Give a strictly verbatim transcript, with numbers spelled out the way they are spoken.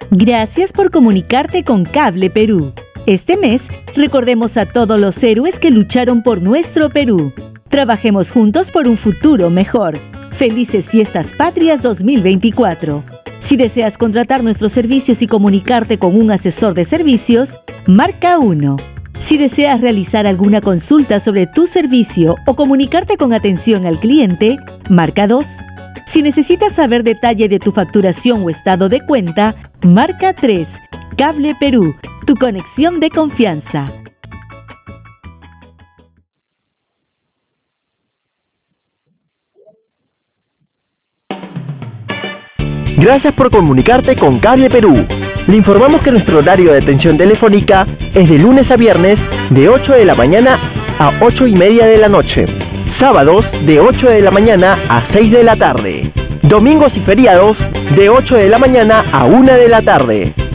Gracias por comunicarte con Cable Perú. Este mes, recordemos a todos los héroes que lucharon por nuestro Perú. Trabajemos juntos por un futuro mejor. Felices Fiestas Patrias dos mil veinticuatro. Si deseas contratar nuestros servicios y comunicarte con un asesor de servicios, marca uno. Si deseas realizar alguna consulta sobre tu servicio o comunicarte con atención al cliente, marca dos. Si necesitas saber detalle de tu facturación o estado de cuenta, marca tres. Cable Perú, tu conexión de confianza. Gracias por comunicarte con Cable Perú. Le informamos que nuestro horario de atención telefónica es de lunes a viernes de ocho de la mañana a ocho y media de la noche. Sábados de ocho de la mañana a seis de la tarde. Domingos y feriados de ocho de la mañana a una de la tarde.